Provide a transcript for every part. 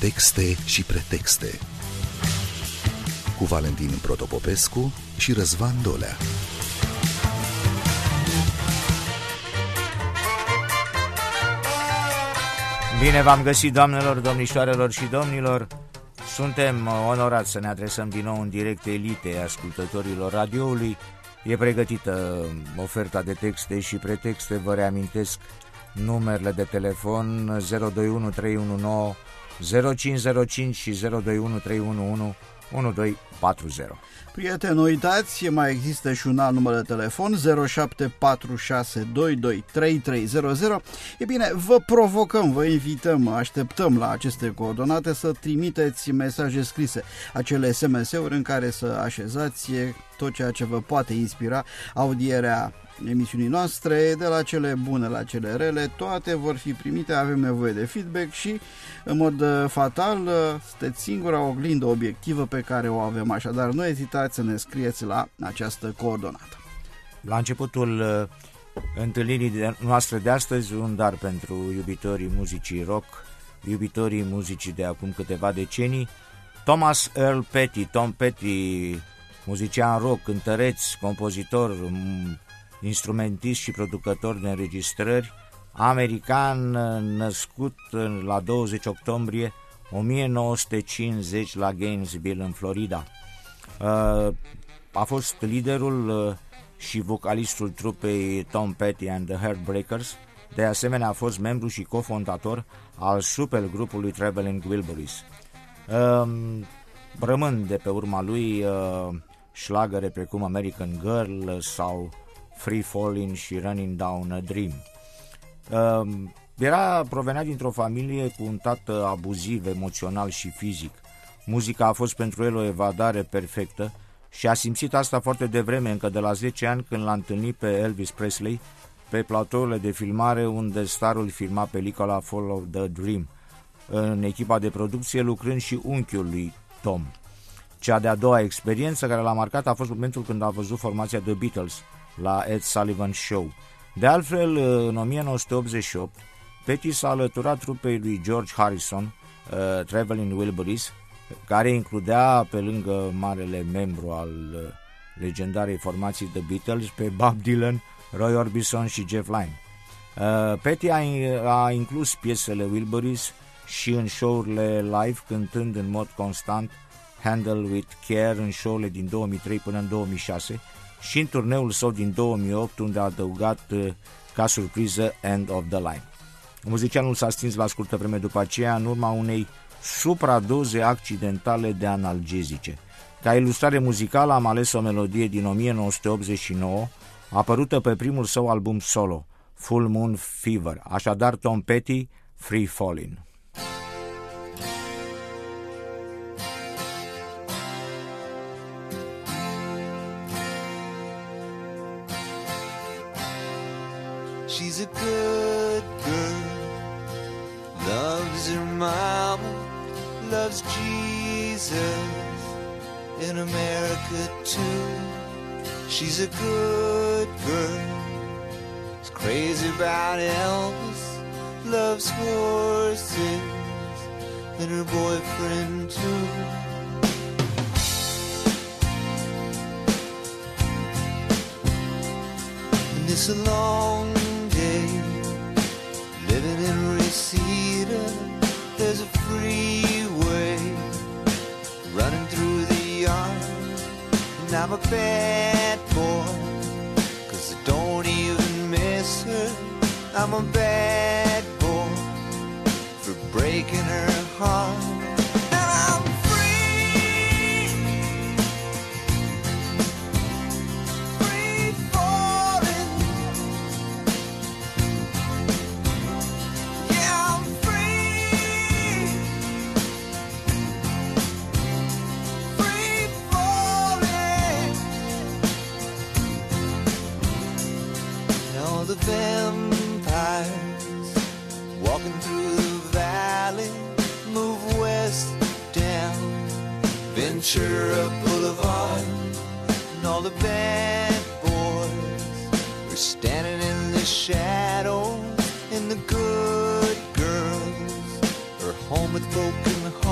texte și pretexte, cu Valentin Protopopescu și Răzvan Dolea. Bine v-am găsit, doamnelor, domnișoarelor și domnilor. Suntem onorați să ne adresăm din nou în direct elitei ascultătorilor radioului. E pregătită oferta de texte și pretexte. Vă reamintesc numerele de telefon 021 319 0505 și 021 311 1240. Prieteni, uitați, mai există și un alt număr de telefon 0746223300. E bine, vă provocăm, vă invităm, așteptăm la aceste coordonate să trimiteți mesaje scrise, acele SMS-uri în care să așezați tot ceea ce vă poate inspira audierea emisiunii noastre, de la cele bune la cele rele, toate vor fi primite, avem nevoie de feedback și, în mod fatal, sunteți singura oglindă obiectivă pe care o avem, așadar nu ezitați să ne scrieți la această coordonată. La începutul întâlnirii noastre de astăzi, un dar pentru iubitorii muzicii rock, iubitorii muzicii de acum câteva decenii. Thomas Earl Petty, Tom Petty, muzician rock, cântăreț, compozitor, instrumentist și producător de înregistrări, american, născut la 20 octombrie 1950 la Gainesville, în Florida. A fost liderul și vocalistul trupei Tom Petty and the Heartbreakers. De asemenea, a fost membru și cofondator al supergrupului Traveling Wilburys. Rămân de pe urma lui șlagăre precum American Girl sau Free Falling și Running Down a Dream. Provenea dintr-o familie cu un tată abuziv emoțional și fizic. Muzica a fost pentru el o evadare perfectă și a simțit asta foarte devreme, încă de la 10 ani, când l-a întâlnit pe Elvis Presley pe platourile de filmare unde starul filma película Follow the Dream, în echipa de producție lucrând și unchiul lui Tom. Cea de-a doua experiență care l-a marcat a fost momentul când a văzut formația The Beatles la Ed Sullivan Show. De altfel, în 1988, Petty s-a alăturat trupei lui George Harrison, Traveling Wilburys, care includea, pe lângă marele membru al legendarei formații The Beatles, pe Bob Dylan, Roy Orbison și Jeff Lynne. Petty a inclus piesele Wilburys și în show-urile live, cântând în mod constant Handle with Care în show-urile din 2003 până în 2006 și în turneul său din 2008, unde a adăugat ca surpriză End of the Line. Muzicianul s-a stins la scurtă vreme după aceea în urma unei supradoze accidentale de analgezice. Ca ilustrare muzicală am ales o melodie din 1989, apărută pe primul său album solo, Full Moon Fever, așadar Tom Petty, Free Falling. She's a good girl, loves her mama, loves Jesus, in America too. She's a good girl, is crazy about Elvis, loves horses, and her boyfriend too. And it's a long day living in Reseda. There's a freeway running through the yard, and I'm a bad boy, 'cause I don't even miss her. I'm a bad boy for breaking her heart. And I'm free, free falling. Yeah, I'm free, free falling. And all the vampires walking through the valley move west down Ventura Boulevard, and all the bad boys are standing in the shadows, and the good girls are home with broken hearts.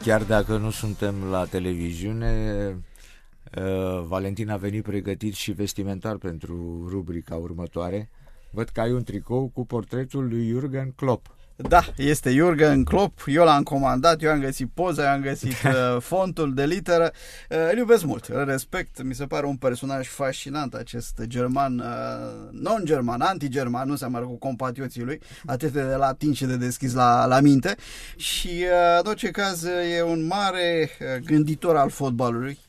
Chiar dacă nu suntem la televiziune, Valentin a venit pregătit și vestimentar pentru rubrica următoare. Văd că ai un tricou cu portretul lui Jürgen Klopp. Da, este Jürgen Klopp, eu l-am comandat, eu am găsit poza, eu am găsit fontul de literă, îl iubesc mult, îl respect, mi se pare un personaj fascinant acest german, non-german, anti-german, nu seamănă cu compatrioții lui, atât de latin și de deschis la minte și în orice caz e un mare gânditor al fotbalului,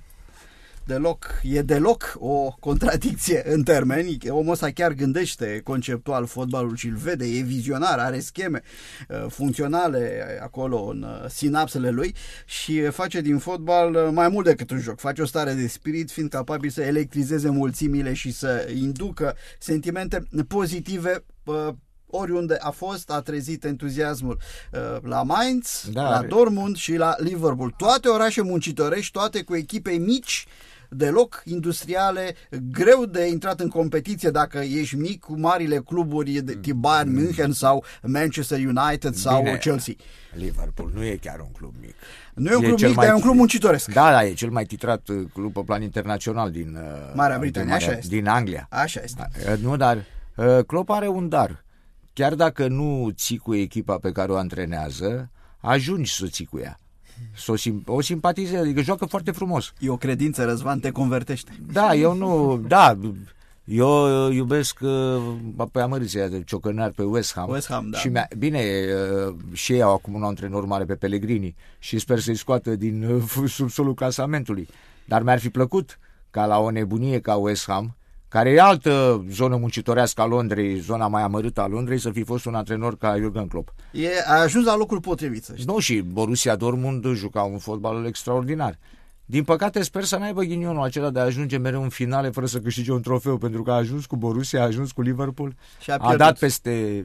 e deloc o contradicție în termeni. Omul ăsta chiar gândește conceptual fotbalul și îl vede, e vizionar, are scheme funcționale acolo în sinapsele lui și face din fotbal mai mult decât un joc. Face o stare de spirit, fiind capabil să electrizeze mulțimile și să inducă sentimente pozitive oriunde a fost, a trezit entuziasmul la Mainz, la Dortmund și la Liverpool. Toate orașe muncitorești, toate cu echipe mici, deloc industriale, greu de intrat în competiție dacă ești mic cu marile cluburi de Bayern München sau Manchester United sau Chelsea. Liverpool nu e chiar un club mic. Nu e un club mic, dar e un club muncitoresc. Da, e cel mai titrat club pe plan internațional din Marea Britanie, așa este. Din Anglia. Așa este. Nu, dar Klopp are un dar. Chiar dacă nu ții cu echipa pe care o antrenează, ajungi să ții cu ea. O simpatizezi, adică joacă foarte frumos. E o credință, Răzvan, te convertește. Da, eu iubesc pe amăriția de ciocănar pe West Ham da. Și bine, și ei au acum un antrenor mare pe Pellegrini și sper să-i scoată din subsolul clasamentului. Dar mi-ar fi plăcut ca la o nebunie ca West Ham, care e altă zonă muncitorească a Londrei, zona mai amărâtă a Londrei, să fi fost un antrenor ca Jürgen Klopp. A ajuns la locul potrivit. Nu, și Borussia Dortmund juca un fotbal extraordinar. Din păcate sper să n-aibă ghinionul acela de a ajunge mereu în finale fără să câștige un trofeu, pentru că a ajuns cu Borussia, a ajuns cu Liverpool, a dat peste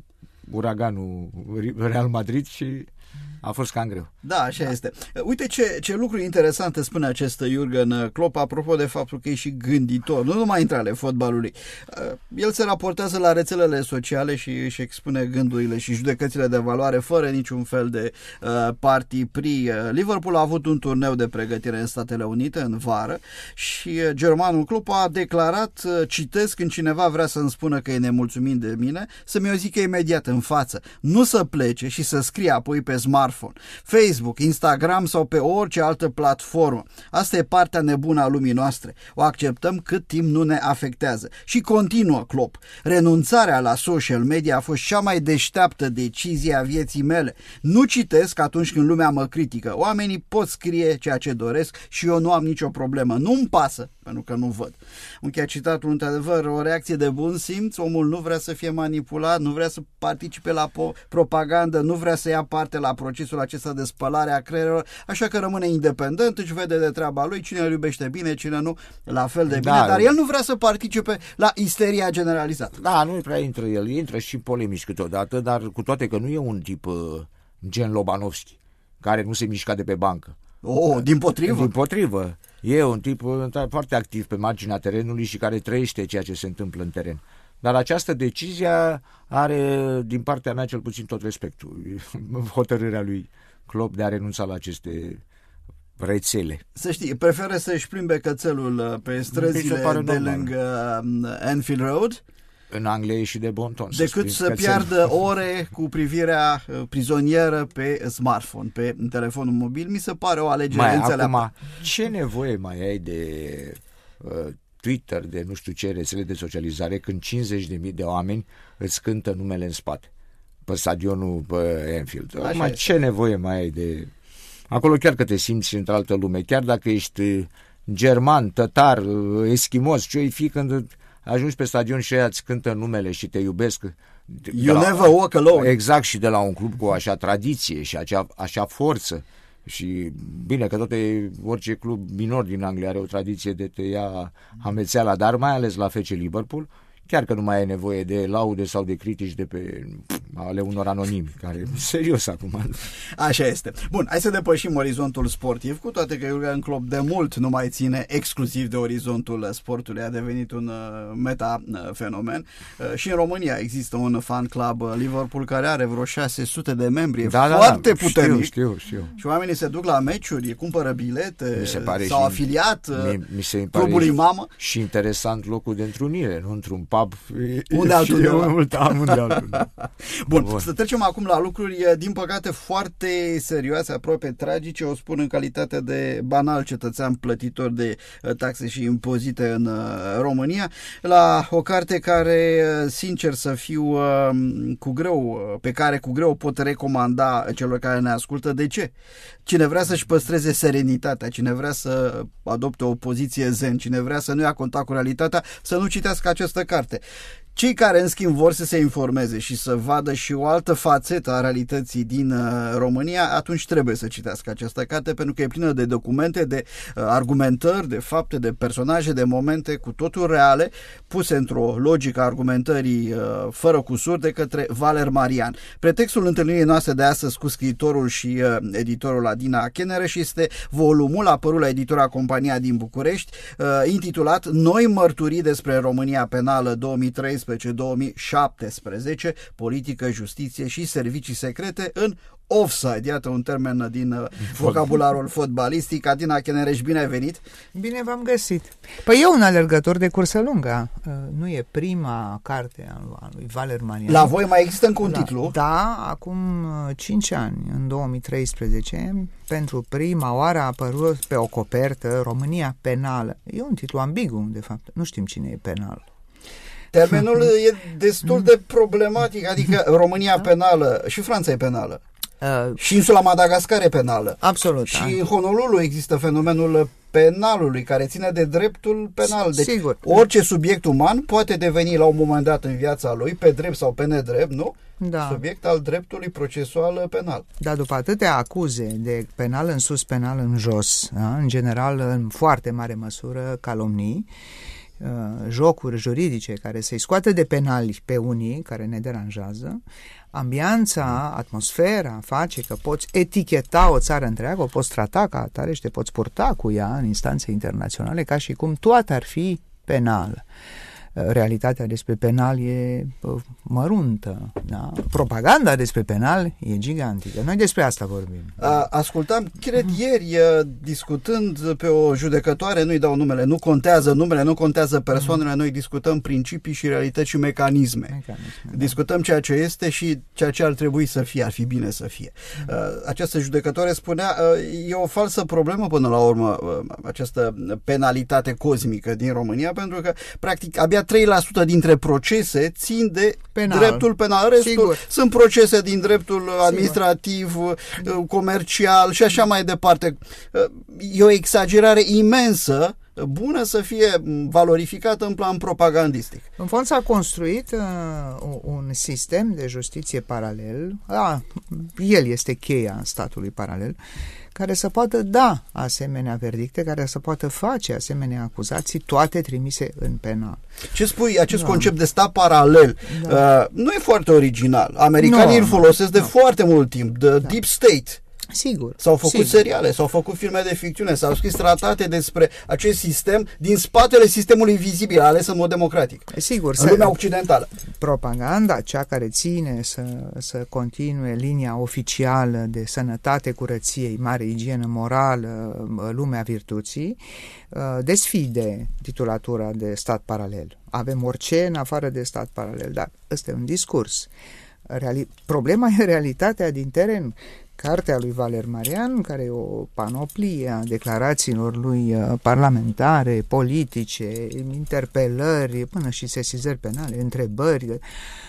uraganul Real Madrid și a fost cam greu. Da, așa este. Uite ce lucru interesant spune acest Jürgen Klopp apropo de faptul că e și gânditor, nu numai între ale fotbalului. El se raportează la rețelele sociale și își expune gândurile și judecățile de valoare fără niciun fel de parti pris. Liverpool a avut un turneu de pregătire în Statele Unite în vară și germanul Klopp a declarat, citesc, când cineva vrea să-mi spună că e nemulțumit de mine, să-mi o zică imediat în față. Nu să plece și să scrie apoi pe smartphone, Facebook, Instagram sau pe orice altă platformă. Asta e partea nebună a lumii noastre. O acceptăm cât timp nu ne afectează. Și continuă Klopp. Renunțarea la social media a fost cea mai deșteaptă decizie a vieții mele. Nu citesc atunci când lumea mă critică. Oamenii pot scrie ceea ce doresc și eu nu am nicio problemă. Nu-mi pasă, pentru că nu văd. Încheia citatul, într-adevăr, o reacție de bun simț. Omul nu vrea să fie manipulat, nu vrea să participe la propagandă, nu vrea să ia parte la procesul acesta de spălare a creierelor, așa că rămâne independent, își vede de treaba lui, cine îl iubește bine, cine nu, la fel de bine, dar el nu vrea să participe la isteria generalizată. Da, nu prea intră el, intră și polemici câteodată, dar cu toate că nu e un tip gen Lobanovski, care nu se mișca de pe bancă. Dimpotrivă? Dimpotrivă. E un tip foarte activ pe marginea terenului și care trăiește ceea ce se întâmplă în teren. Dar această decizie are, din partea mea, cel puțin tot respectul. Hotărârea lui Klopp de a renunța la aceste rețele. Să știi, preferă să-și plimbe cățelul pe străzile de lângă Anfield Road în Anglia și de bon ton, decât să piardă ore cu privirea prizonieră pe smartphone, pe telefonul mobil. Mi se pare o alegere înțeleaptă. Acum, ce nevoie mai ai de Twitter, de nu știu ce rețele de socializare, când 50.000 de oameni îți cântă numele în spate pe stadionul pe Anfield? Ce nevoie mai ai de... Acolo chiar că te simți într-altă lume, chiar dacă ești german, tătar, eschimos, ce-o fi când ajungi pe stadion și aia îți cântă numele și te iubesc. You never walk alone. Exact, și de la un club cu așa tradiție și așa forță. Și bine că orice club minor din Anglia are o tradiție de te ia amețeala, dar mai ales la FC Liverpool, chiar că nu mai ai nevoie de laude sau de critici de pe ale unor anonimi, care, serios acum. Așa este. Bun, hai să depășim orizontul sportiv, cu toate că Jurgen Klopp de mult nu mai ține exclusiv de orizontul sportului, a devenit un meta-fenomen. Și în România există un fan club Liverpool care are vreo 600 de membri, e foarte puternic. Știu. Și oamenii se duc la meciuri, cumpără bilete, s-au și afiliat mi se clubului mamă. Și interesant locul de întrunire, nu într-un pub. Unde altul. Bun, să trecem acum la lucruri, din păcate, foarte serioase, aproape tragice, o spun în calitate de banal cetățean plătitor de taxe și impozite în România, la o carte care, sincer să fiu, pe care cu greu pot recomanda celor care ne ascultă. De ce? Cine vrea să-și păstreze serenitatea, cine vrea să adopte o poziție zen, cine vrea să nu ia contact cu realitatea, să nu citească această carte. Cei care, în schimb, vor să se informeze și să vadă și o altă fațetă a realității din România, atunci trebuie să citească această carte, pentru că e plină de documente, de argumentări, de fapte, de personaje, de momente cu totul reale, puse într-o logică a argumentării fără cusur de către Valer Marian. Pretextul întâlnirii noastre de astăzi cu scriitorul și editorul Adina Chenereș este volumul apărut la editura Compania din București, intitulat Noi mărturii despre România penală 2013-2017, politică, justiție și servicii secrete în offside. Iată un termen din vocabularul fotbalistic. Adina Chenereș, bine ai venit! Bine v-am găsit! Păi eu un alergător de cursă lungă. Nu e prima carte a lui Valer Marian. La voi mai există încă un titlu? Da, acum 5 ani, în 2013, pentru prima oară a apărut pe o copertă România penală. E un titlu ambigu, de fapt. Nu știm cine e penal. Termenul e destul de problematic, adică România penală și Franța e penală. Și insula Madagascar e penală. Absolut. Și în Honolulu există fenomenul penalului care ține de dreptul penal. Deci sigur. Orice subiect uman poate deveni la un moment dat în viața lui, pe drept sau pe nedrept, nu? Da. Subiect al dreptului procesual penal. Da, după atâtea acuze de penal în sus, penal în jos, da? În general, în foarte mare măsură, calomnii, jocuri juridice care să-i scoată de penali pe unii care ne deranjează, ambianța, atmosfera face că poți eticheta o țară întreagă, o poți trata ca atare și te poți purta cu ea în instanțe internaționale ca și cum toată ar fi penală. Realitatea despre penal e măruntă, da? Propaganda despre penal e gigantică. Noi despre asta vorbim. Ascultam, cred ieri, discutând pe o judecătoare, nu-i dau numele, nu contează numele, nu contează persoanele, noi discutăm principii și realități și mecanisme. Discutăm ceea ce este și ceea ce ar trebui să fie, ar fi bine să fie. Această judecătoare spunea, e o falsă problemă până la urmă această penalitate cosmică din România, pentru că, practic, abia 3% dintre procese țin de dreptul penal. Restul sigur. Sunt procese din dreptul administrativ, comercial și așa mai departe. E o exagerare imensă, bună să fie valorificată în plan propagandistic. În fond s-a construit un sistem de justiție paralel, el este cheia statului paralel, care să poată da asemenea verdicte, care să poată face asemenea acuzații, toate trimise în penal. Ce spui, acest concept de stat paralel nu e foarte original. Americanii îl folosesc de foarte mult timp, Deep State. Sigur. S-au făcut seriale, s-au făcut filme de ficțiune, s-au scris tratate despre acest sistem din spatele sistemului vizibil ales în mod democratic. Sigur. În lumea occidentală. Propaganda, cea care ține să continue linia oficială de sănătate, curăție, mare igienă morală, lumea virtuții, desfide titulatura de stat paralel. Avem orice în afară de stat paralel, dar ăsta e un discurs. Problema e realitatea din teren. Cartea lui Valer Marian, care e o panoplie a declarațiilor lui parlamentare, politice, interpelări, până și sesizări penale, întrebări,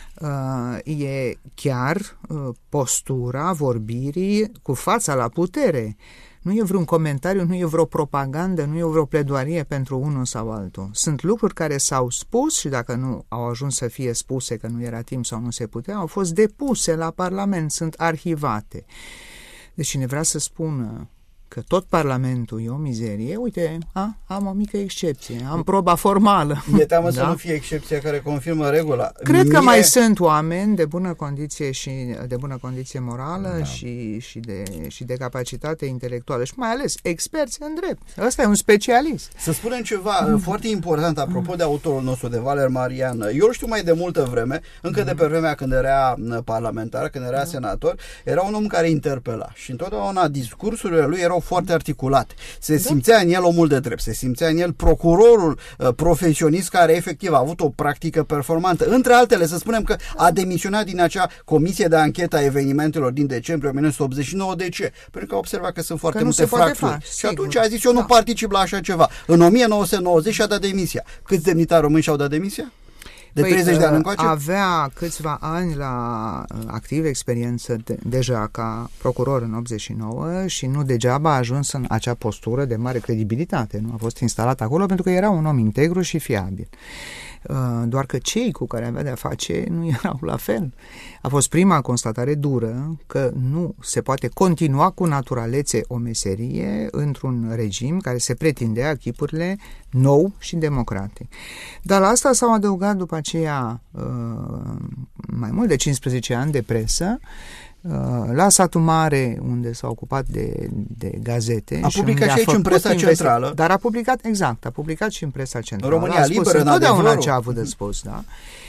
e chiar postura vorbirii cu fața la putere. Nu e vreun comentariu, nu e vreo propagandă, nu e vreo pledoarie pentru unul sau altul. Sunt lucruri care s-au spus și dacă nu au ajuns să fie spuse, că nu era timp sau nu se putea, au fost depuse la Parlament, sunt arhivate. Deci cine vrea să spună că tot Parlamentul e o mizerie, uite, am o mică excepție, am proba formală. Mi-e teamă să nu fie excepția care confirmă regula. Cred că mai sunt oameni de bună condiție și de bună condiție morală și de capacitate intelectuală și mai ales experți în drept. Ăsta e un specialist. Să spunem ceva foarte important apropo de autorul nostru, de Valer Marian. Eu îl știu mai de multă vreme, încă de pe vremea când era parlamentar, când era senator, era un om care interpela și întotdeauna discursurile lui erau foarte articulate. Se simțea în el omul de drept, se simțea în el procurorul profesionist care efectiv a avut o practică performantă. Între altele, să spunem că a demisionat din acea comisie de anchetă a evenimentelor din decembrie 1989. De ce? Pentru că a observat că sunt foarte multe fracturi. Și atunci a zis, eu nu particip la așa ceva. În 1990 și-a dat demisia. Câți demnitari români și-au dat demisia? De 30 de ani încoace? Avea câțiva ani la activă experiență deja ca procuror în 89 și nu degeaba a ajuns în acea postură de mare credibilitate. Nu a fost instalat acolo pentru că era un om integru și fiabil. Doar că cei cu care avea de-a face nu erau la fel. A fost prima constatare dură că nu se poate continua cu naturalețe o meserie într-un regim care se pretindea chipurile nou și democratic. Dar la asta s-au adăugat după aceea mai mult de 15 ani de presă, la Satu Mare, unde s-a ocupat de gazete. A publicat și aici în presa centrală. Dar a publicat și în presa centrală. România Liberă, în Adevărul. Ce a avut de spus, da?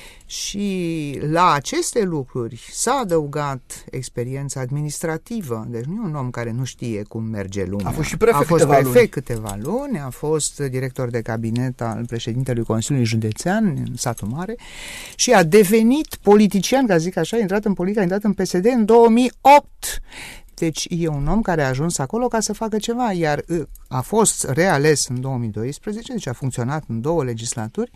Și la aceste lucruri s-a adăugat experiența administrativă. Deci nu e un om care nu știe cum merge lumea. A fost și prefect câteva luni, a fost director de cabinet al președintelui Consiliului Județean în Satu Mare și a devenit politician, ca zic așa, a intrat în politică, a intrat în PSD în 2008. Deci e un om care a ajuns acolo ca să facă ceva, iar a fost reales în 2012, deci a funcționat în 2 legislaturi,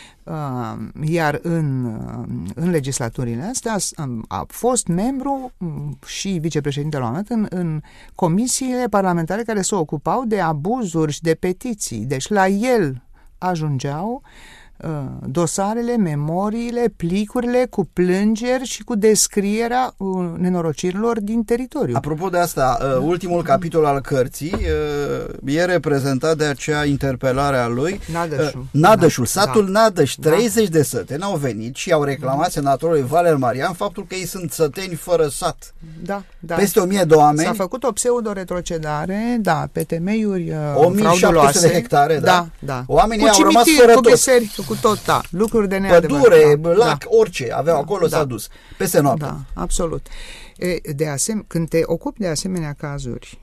iar în legislaturile astea a fost membru și vicepreședintele în comisiile parlamentare care se ocupau de abuzuri și de petiții. Deci la el ajungeau dosarele, memoriile, plicurile cu plângeri și cu descrierea nenorocirilor din teritoriu. Apropo de asta, ultimul capitol al cărții e reprezentat de acea interpelare a lui. Nădășul, satul Nădăș, 30 de săteni au venit și au reclamat senatorului Valer Marian faptul că ei sunt săteni fără sat. Da. Peste 1000 de oameni. S-a făcut o pseudo-retrocedare, pe temeiuri 1700 de hectare, da. Oamenii au rămas fără tot. Biserici, cu tot, lucruri de neadevărat. Pădure, lac, orice aveau acolo s-a dus, peste noapte. Da, absolut. De asemenea, când te ocupi de asemenea cazuri,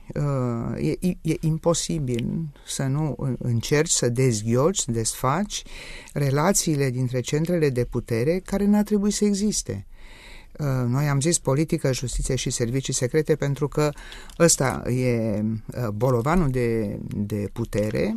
e imposibil să nu încerci să dezghioci, să desfaci relațiile dintre centrele de putere care n-ar trebui să existe. Noi am zis politică, justiție și servicii secrete pentru că ăsta e bolovanul de putere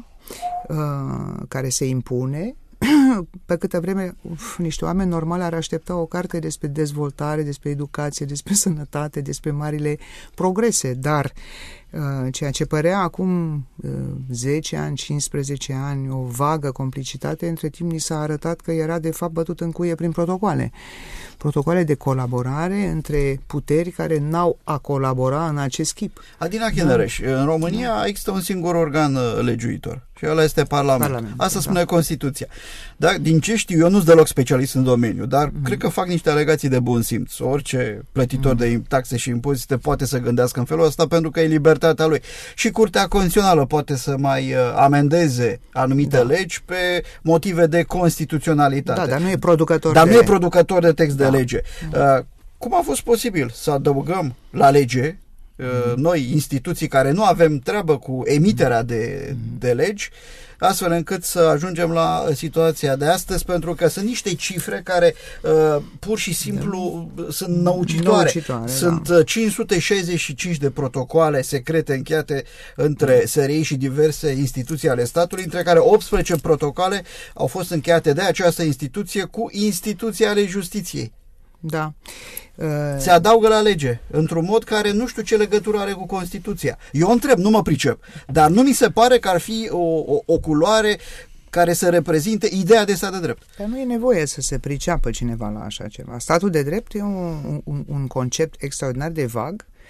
care se impune. Pe câtă vreme niște oameni normali ar aștepta o carte despre dezvoltare, despre educație, despre sănătate, despre marile progrese, dar ceea ce părea acum 10 ani, 15 ani, o vagă complicitate, între timp ni s-a arătat că era de fapt bătut în cuie prin protocoale de colaborare între puteri care n-au a colabora în acest chip. Adina Chinăreș, în România există un singur organ legiuitor și ăla este Parlamentul. Asta spune Constituția. Dar din ce știu, eu nu sunt deloc specialist în domeniu, dar cred că fac niște alegații de bun simț. Orice plătitor de taxe și impozite poate să gândească în felul ăsta pentru că e libertatea lui. Și Curtea Constituțională poate să mai amendeze anumite legi pe motive de constituționalitate. Da, dar nu e producător de text de lege. Cum a fost posibil să adăugăm la lege noi instituții care nu avem treabă cu emiterea de legi, astfel încât să ajungem la situația de astăzi, pentru că sunt niște cifre care pur și simplu sunt năucitoare. Sunt 565 de protocoale secrete încheiate între SRI și diverse instituții ale statului, între care 18 protocoale au fost încheiate de această instituție cu instituții ale justiției. Da. Se adaugă la lege într-un mod care nu știu ce legătură are cu Constituția. Eu întreb, nu mă pricep, dar nu mi se pare că ar fi o culoare care să reprezinte ideea de stat de drept. Dar nu e nevoie să se priceapă cineva la așa ceva. Statul de drept e un concept extraordinar de vag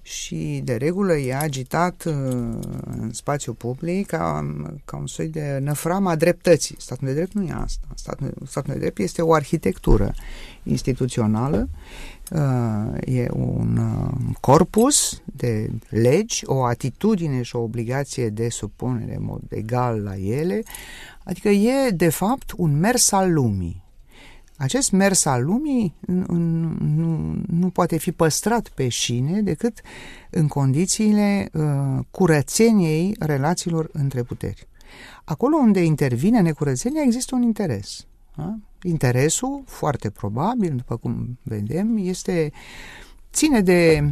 și de regulă e agitat în spațiu public ca un soi de năfram a dreptății. Statul de drept nu e asta. Statul de drept este o arhitectură instituțională, e un corpus de legi, o atitudine și o obligație de supunere în mod egal la ele, adică e de fapt un mers al lumii. Acest mers al lumii nu poate fi păstrat pe șine decât în condițiile curățeniei relațiilor între puteri. Acolo unde intervine necurățenia există un interes. Da? Interesul, foarte probabil, după cum vedem, ține de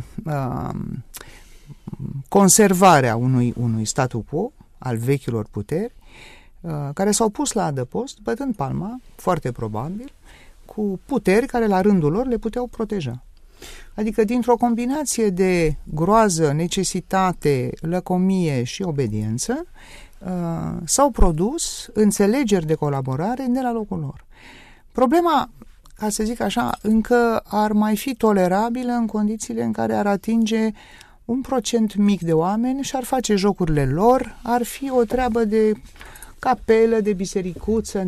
conservarea unui statu quo al vechilor puteri care s-au pus la adăpost, bătând palma, foarte probabil, cu puteri care la rândul lor le puteau proteja. Adică dintr-o combinație de groază, necesitate, lăcomie și obediență, s-au produs înțelegeri de colaborare de la locul lor. Problema, ca să zic așa, încă ar mai fi tolerabilă în condițiile în care ar atinge un procent mic de oameni și ar face jocurile lor, ar fi o treabă de capelă, de bisericuță,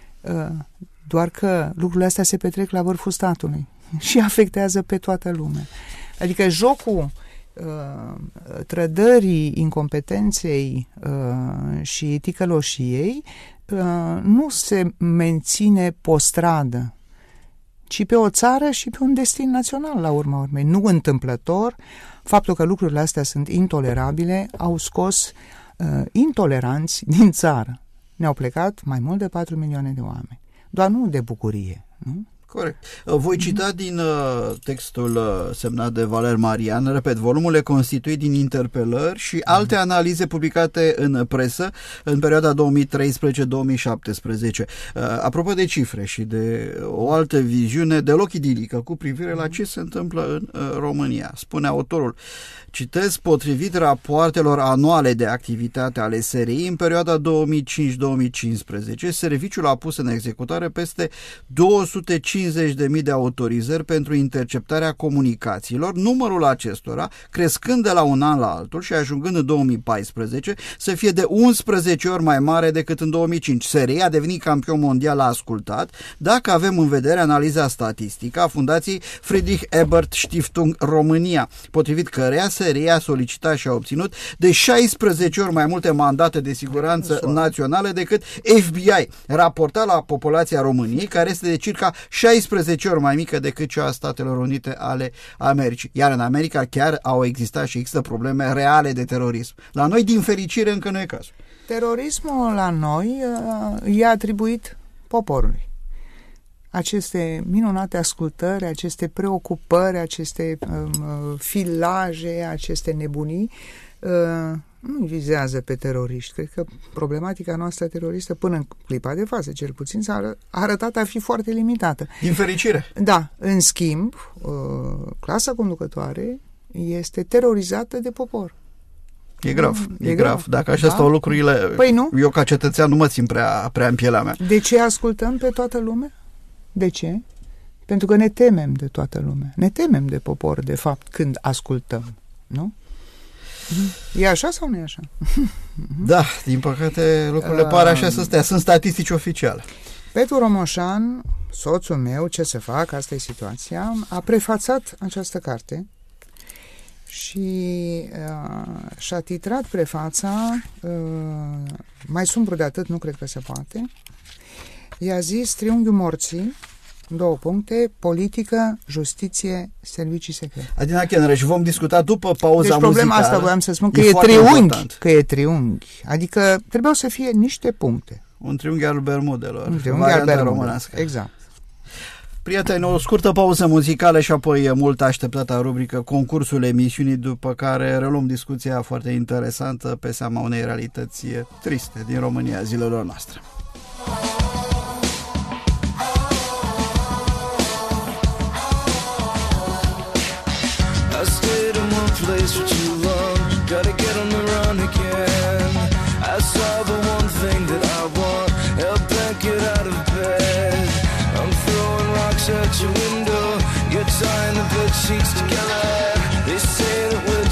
doar că lucrurile astea se petrec la vârful statului și afectează pe toată lumea. Adică jocul trădării, incompetenței și ticăloșiei nu se menține pe o stradă, ci pe o țară și pe un destin național, la urma urmei. Nu întâmplător, faptul că lucrurile astea sunt intolerabile au scos intoleranți din țară. Ne-au plecat mai mult de 4 milioane de oameni. Doar nu de bucurie, nu? Corect. Voi cita din textul semnat de Valer Marian, repet, volumul e constituit din interpelări și alte analize publicate în presă în perioada 2013-2017. Apropo de cifre și de o altă viziune deloc idilică cu privire la ce se întâmplă în România. Spune autorul, citez, potrivit rapoartelor anuale de activitate ale SRI, în perioada 2005-2015, serviciul a pus în executare peste 250.000 de autorizări pentru interceptarea comunicațiilor, numărul acestora crescând de la un an la altul și ajungând în 2014 să fie de 11 ori mai mare decât în 2005. SRI a devenit campion mondial la ascultat, dacă avem în vedere analiza statistică a Fundației Friedrich Ebert Stiftung România, potrivit căreia SRI a solicitat și a obținut de 16 ori mai multe mandate de siguranță naționale decât FBI, raportat la populația României, care este de circa 16 ori mai mică decât cea a Statelor Unite ale Americii. Iar în America chiar au existat și există probleme reale de terorism. La noi, din fericire, încă nu e cazul. Terorismul la noi e atribuit poporului. Aceste minunate ascultări, aceste preocupări, aceste filaje, aceste nebunii nu vizează pe teroriști. Cred că problematica noastră teroristă, până în clipa de față, cel puțin, s-a arătat a fi foarte limitată. Din fericire. Da. În schimb, clasa conducătoare este terorizată de popor. E grav, e grav. Dacă așa stau lucrurile, păi nu? Eu ca cetățean nu mă țin prea în pielea mea. De ce ascultăm pe toată lumea? De ce? Pentru că ne temem de toată lumea. Ne temem de popor, de fapt, când ascultăm. Nu? E așa sau nu e așa? Da, din păcate lucrurile pare așa să stea. Sunt statistici oficiale. Petru Romoșan, soțul meu, ce să fac, asta e situația, a prefațat această carte și și-a titrat prefața, mai sumbru de atât nu cred că se poate, i-a zis Triunghiul morții, 2 puncte, politică, justiție, servicii secrete. Adina Chenere, și vom discuta după pauza muzicală. Deci problema asta voiam să spun, că e triunghi, că e triunghi. Adică trebuiau să fie niște puncte. Un triunghi al Bermudelor. Un triunghi al Bermudelor, exact. Prieteni, o scurtă pauză muzicală și apoi mult așteptată rubrică concursul emisiunii, după care reluăm discuția foarte interesantă pe seama unei realități triste din România zilelor noastre. Place for too long, gotta get on the run again. I saw the one thing that I want, help back get out of bed. I'm throwing rocks at your window, you're tying the bed sheets together. They say that we're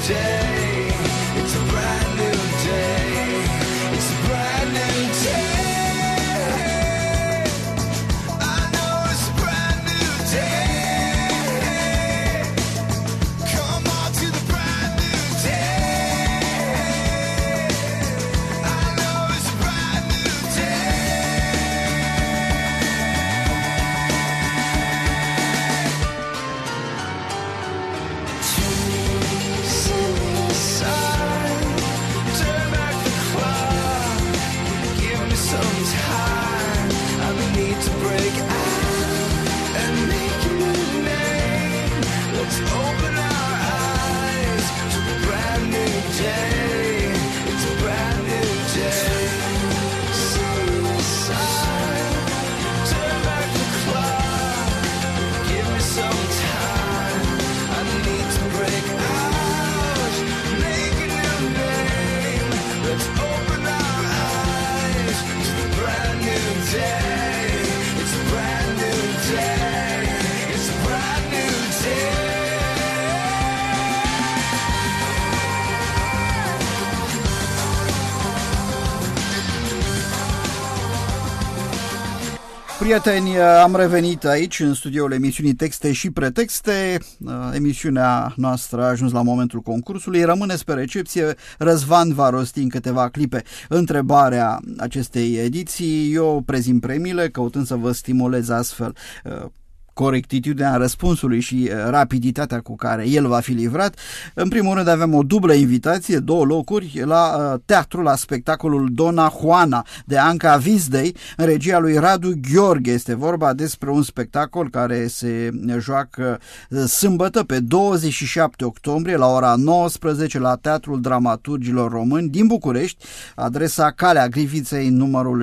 day. It's a brand new day. It's a brand new day. I know it's a brand new day. Come on to the brand new day. I know it's a brand new turn back the clock, give me some time. I need to break out and make a new name. Let's open our eyes to a brand new day. It's a brand new day. Turn back the clock, give me some time. I need to break out, make a new name. Let's open our eyes to the brand new day. It's a brand new day. It's a brand new day. Prieteni, am revenit aici în studioul emisiunii Texte și Pretexte. Emisiunea noastră a ajuns la momentul concursului. Rămâneți pe recepție. Răzvan va rosti în câteva clipe întrebarea acestei ediții. Eu prezint premiile, căutând să vă stimulez astfel corectitudinea răspunsului și rapiditatea cu care el va fi livrat. În primul rând avem o dublă invitație, 2 locuri la teatru, la spectacolul Dona Juana de Anca Vizdei, în regia lui Radu Gheorghe. Este vorba despre un spectacol care se joacă sâmbătă pe 27 octombrie la ora 19 la Teatrul Dramaturgilor Români din București, adresa Calea Griviței, numărul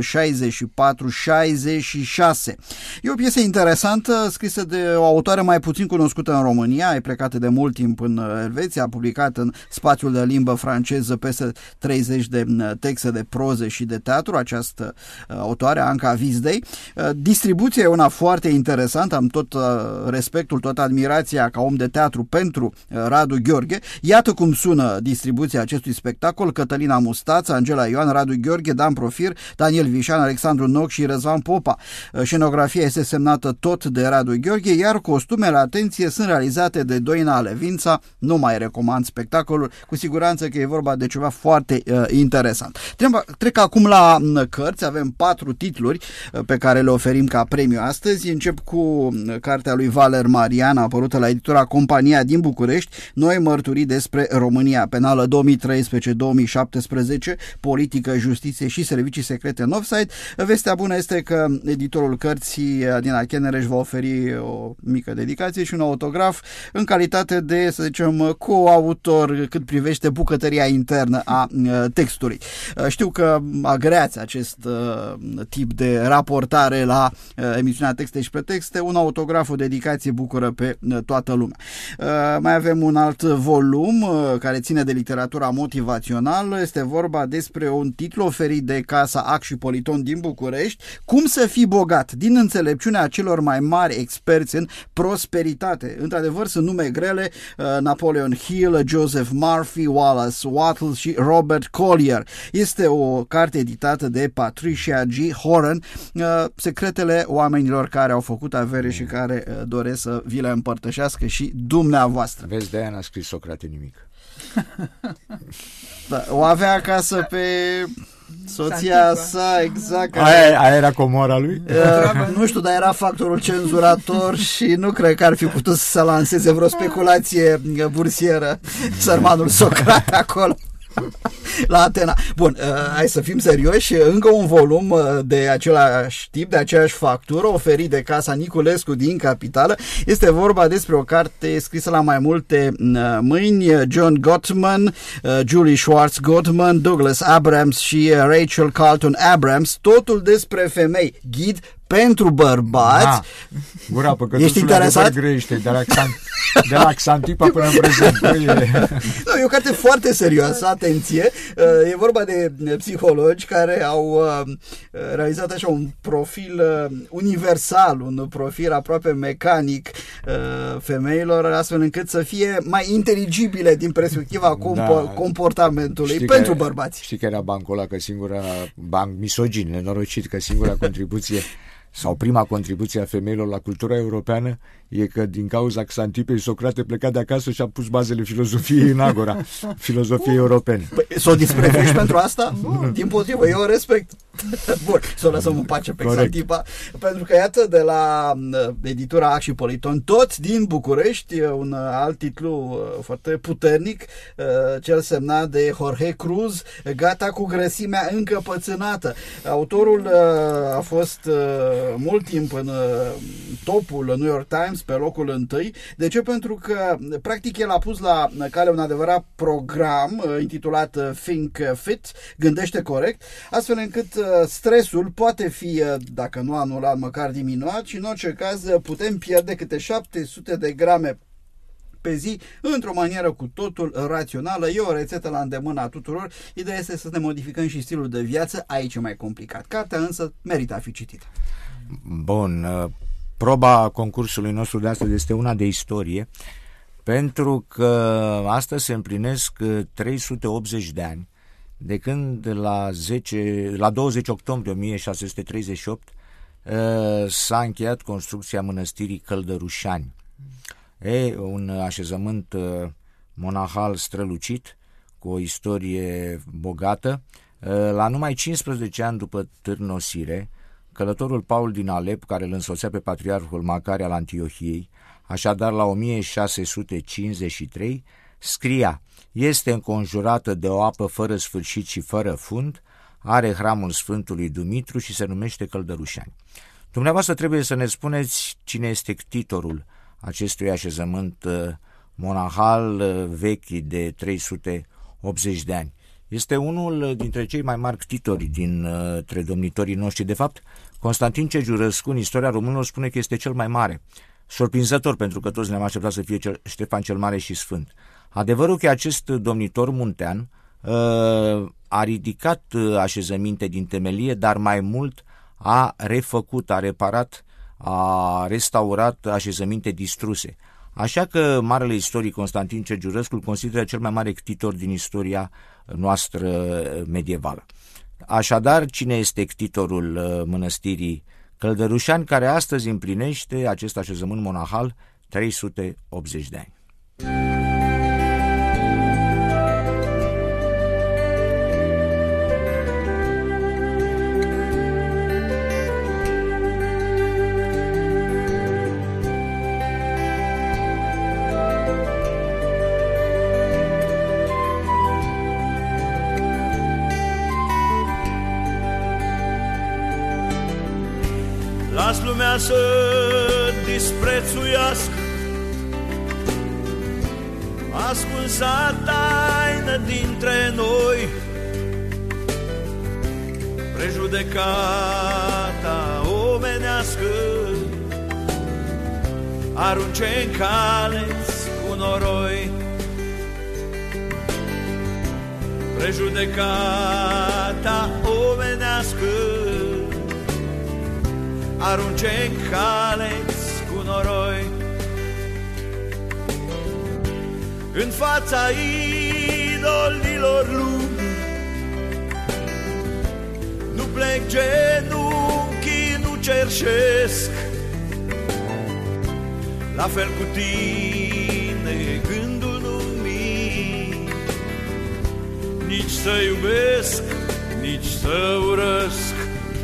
6466. E o piesă interesantă, scrisă de o autoare mai puțin cunoscută în România, e plecată de mult timp în Elveția, a publicat în spațiul de limbă franceză peste 30 de texte de proză și de teatru, această autoare, Anca Vizdei. Distribuția e una foarte interesantă, am tot respectul, tot admirația ca om de teatru pentru Radu Gheorghe. Iată cum sună distribuția acestui spectacol: Cătălina Mustață, Angela Ioan, Radu Gheorghe, Dan Profir, Daniel Vișan, Alexandru Noc și Răzvan Popa. Scenografia este semnată tot de Radu Gheorghe, iar costumele, atenție, sunt realizate de Doina Levința. Nu mai recomand spectacolul, cu siguranță că e vorba de ceva foarte interesant. Trec acum la cărți. Avem 4 titluri pe care le oferim ca premiu astăzi. Încep cu cartea lui Valer Marian, apărută la editura Compania din București, Noi mărturii despre România penală 2013-2017, politică, justiție și servicii secrete în offside. Vestea bună este că editorul cărții, Adina Chenereș, va oferi o mică dedicație și un autograf în calitate de, să zicem, coautor cât privește bucătăria internă a textului. Știu că agreați acest tip de raportare la emisiunea Texte și Pretexte. Un autograf, o dedicație bucură pe toată lumea. Mai avem un alt volum care ține de literatura motivațională. Este vorba despre un titlu oferit de Casa Ac și Politon din București: Cum să fii bogat, din înțelepciunea celor mai mari experți în prosperitate. Într-adevăr, sunt nume grele: Napoleon Hill, Joseph Murphy, Wallace Wattles și Robert Collier. Este o carte editată de Patricia G. Horan, secretele oamenilor care au făcut avere și care doresc să vi le împărtășească și dumneavoastră. Vezi, de aia n-a scris Socrate nimic. Da, o avea acasă pe soția sa, exact. Aia era comora lui? Nu știu, dar era factorul cenzurator și nu cred că ar fi putut să lanseze vreo speculație bursieră sărmanul Socrate acolo la Atena. Bun, hai să fim serioși. Încă un volum de același tip, de aceeași factură, oferit de Casa Niculescu din Capitală. Este vorba despre o carte scrisă la mai multe mâini: John Gottman, Julie Schwartz Gottman, Douglas Abrams și Rachel Carlton Abrams. Totul despre femei. Ghid pentru bărbați. Gura Ești interesat? Grește, de la Xantipa până în prezent. Nu, e o carte foarte serioasă, atenție. E vorba de psihologi care au realizat așa un profil universal, un profil aproape mecanic femeilor, astfel încât să fie mai inteligibile din perspectiva comportamentului pentru bărbați. Știi că era bancul ăla, că banc misogin, nenorocit, că singura contribuție sau prima contribuție a femeilor la cultura europeană e că din cauza Xantipei Socrate pleca de acasă și a pus bazele filozofiei în agora, filozofiei europene. Păi, s-o disprețuiești pentru asta? Nu, dimpotrivă, eu o respect. Bun, să o lăsăm în pace pe Xantipa, pentru că iată de la editura Ac și Politon, tot din București, un alt titlu foarte puternic, cel semnat de Jorge Cruz, Gata cu grăsimea încăpățânată. Autorul a fost mult timp în topul New York Times, pe locul 1. De ce? Pentru că practic el a pus la cale un adevărat program intitulat Think Fit, gândește corect, astfel încât stresul poate fi, dacă nu anulat, măcar diminuat și în orice caz putem pierde câte 700 de grame pe zi într-o manieră cu totul rațională. E o rețetă la îndemâna tuturor. Ideea este să ne modificăm și stilul de viață, aici e mai complicat. Cartea însă merită a fi citită. Bun, proba concursului nostru de astăzi este una de istorie, pentru că astăzi se împlinesc 380 de ani de când la 20 octombrie 1638 s-a încheiat construcția mănăstirii Căldărușani. Un așezământ monahal strălucit, cu o istorie bogată. La numai 15 ani după târnosire, călătorul Paul din Alep, care îl însoțea pe patriarhul Macari al Antiohiei, așadar la 1653, scria: este înconjurată de o apă fără sfârșit și fără fund, are hramul Sfântului Dumitru și se numește Căldărușani. Dumneavoastră trebuie să ne spuneți cine este ctitorul acestui așezământ monahal vechi de 380 de ani. Este unul dintre cei mai mari ctitori dintre domnitorii noștri. De fapt, Constantin Cegiurăscu, în istoria românilor, spune că este cel mai mare. Surprinzător, pentru că toți ne-am așteptat să fie Ștefan cel Mare și Sfânt. Adevărul că acest domnitor muntean a ridicat așezăminte din temelie, dar mai mult a refăcut, a reparat, a restaurat așezăminte distruse. Așa că marele istoric Constantin Cegiurăscu îl consideră cel mai mare ctitor din istoria noastră medievală. Așadar, cine este ctitorul mănăstirii Căldărușani, care astăzi împlinește acest așezământ monahal 380 de ani? Las lumea să disprețuiască ascunsa taină dintre noi, prejudecata omenească arunce în cale-ți cu noroi. Prejudecata omenească arunce în cale-ți cu noroi. În fața idolilor lumii nu plec genunchii, nu cerșesc. La fel cu tine gândul nu-mi, nici să iubesc, nici să urăsc.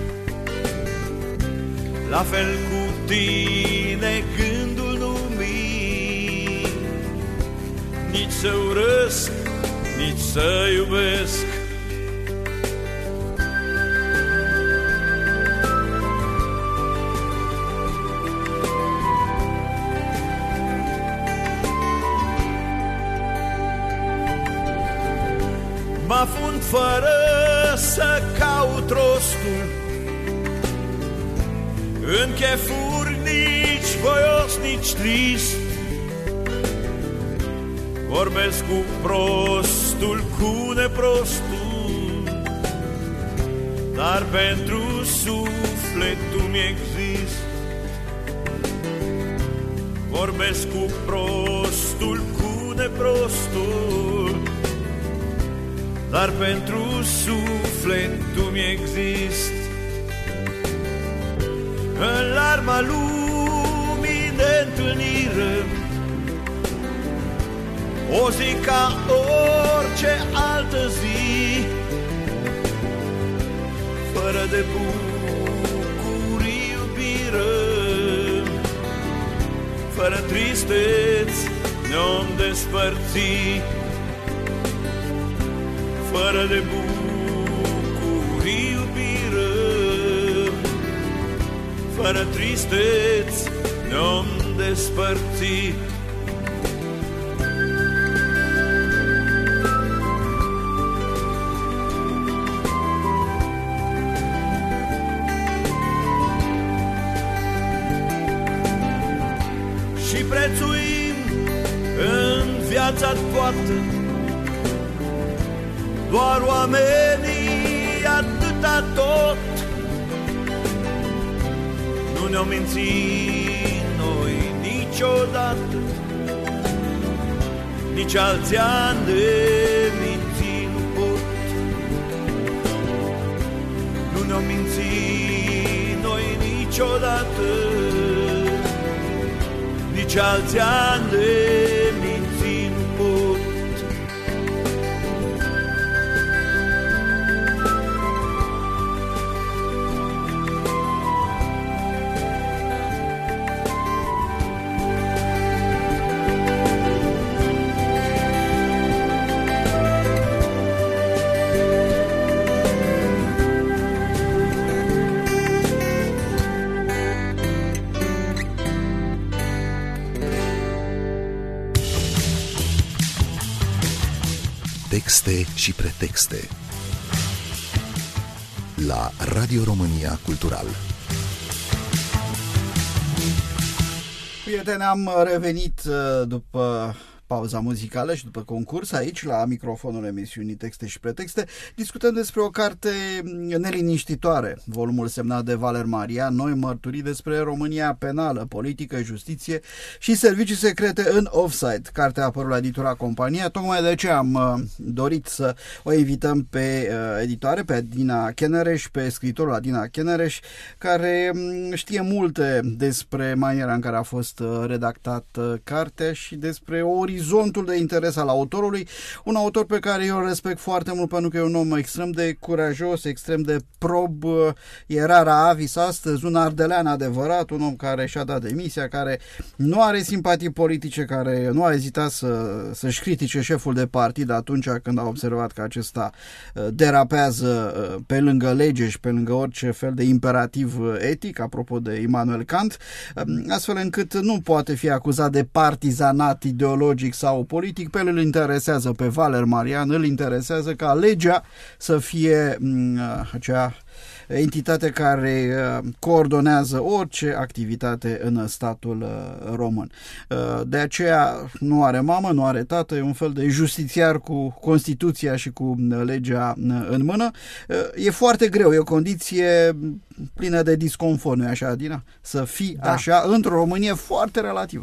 La fel cu tine gândul nu-mi, nici să urăsc, nici să iubesc. Mă afund fără să caut rostul în chefuri nici voios, nici trist. Vorbesc cu prostul, cu neprostul, dar pentru sufletul mi-exist. Vorbesc cu prostul, cu neprostul, dar pentru sufletul mi-exist. În larma lumii de întâlnire, o zi ca orice altă zi, fără de bucurii, iubire, fără tristeți ne-om despărți. Fără de bucurii, iubire, fără tristeți ne-om despărți. Și prețuim în viața toată doar oamenii, atâta tot. Nu ne-o mințit noi niciodată, nici alți ani de minți nu pot. Nu ne-o mințit noi niciodată, nici alți ani de minți nu pot. Texte și pretexte la Radio România Cultural. Prieteni, am revenit după pauza muzicală și după concurs aici la microfonul emisiunii Texte și Pretexte. Discutăm despre o carte neliniștitoare, volumul semnat de Valer Maria, Noi mărturii despre România penală, politică, justiție și servicii secrete în offside. Cartea a apărut la editura Compania, tocmai de aceea am dorit să o invităm pe editoare, pe Adina Chenereș, pe scriitorul Adina Chenereș, care știe multe despre maniera în care a fost redactată cartea și despre orizontul de interes al autorului, un autor pe care eu îl respect foarte mult pentru că e un om extrem de curajos, extrem de prob, e rara avis astăzi, un ardelean adevărat, un om care și-a dat demisia, care nu are simpatii politice, care nu a ezitat să-și critique șeful de partid atunci când a observat că acesta derapează pe lângă lege și pe lângă orice fel de imperativ etic, apropo de Immanuel Kant, astfel încât nu poate fi acuzat de partizanat ideologic sau politic. Pe el îl interesează, pe Valer Marian îl interesează ca legea să fie acea entitate care coordonează orice activitate în statul român. De aceea nu are mamă, nu are tată, e un fel de justițiar cu Constituția și cu legea în mână. E foarte greu, e o condiție plină de disconfort, nu-i așa, Adina? Să fii așa într-o Românie foarte relativă.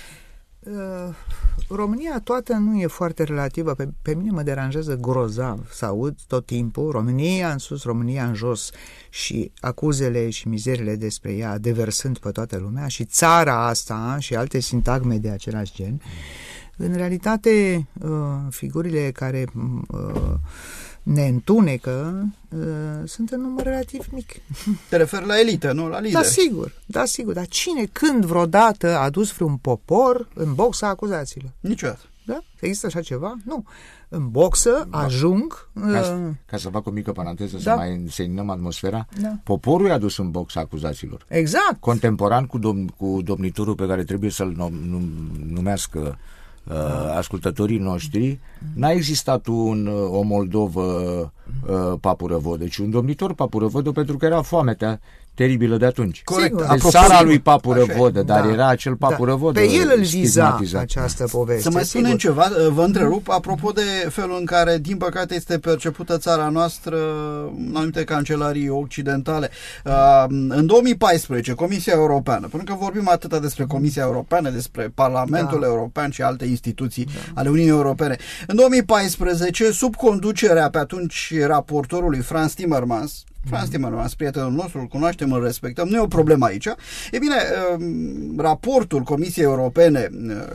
România toată nu e foarte relativă. Pe mine mă deranjează grozav să aud tot timpul România în sus, România în jos și acuzele și mizerile despre ea deversând pe toată lumea și țara asta și alte sintagme de același gen. În realitate, figurile care ne întunecă sunt în număr relativ mic. Te referi la elită, nu la lideri? Da, sigur. Dar cine când vreodată a dus vreun popor în boxa acuzațiilor? Niciodată. Da? Există așa ceva? Nu. În boxă ajung... Ca să fac o mică paranteză, Da. să mai înseninăm atmosfera, Da. poporul i-a dus în boxa acuzaților. Exact. Contemporan cu domnitorul pe care trebuie să-l numească ascultătorii noștri, n-a existat o Moldovă papurăvodă, ci un domnitor papurăvodă, pentru că era foametea teribilă de atunci. Corect. Sigur. Deci Apropo, țara sigur. lui Papură Așa e. Vodă, dar Da. era acel Papură Da. Vodă Pe el îl viza stigmatizat. această poveste. Să mai spunem sigur. ceva, vă întrerup, apropo de felul în care, din păcate, este percepută țara noastră în anumite cancelarii occidentale. În 2014, Comisia Europeană, pentru că vorbim atâta despre Comisia Europeană, despre Parlamentul European și alte instituții ale Uniunii Europene, în 2014, sub conducerea pe atunci raportorului Frans Timmermans, prietenul nostru, îl cunoaștem, îl respectăm, nu e o problemă aici. E bine, raportul Comisiei Europene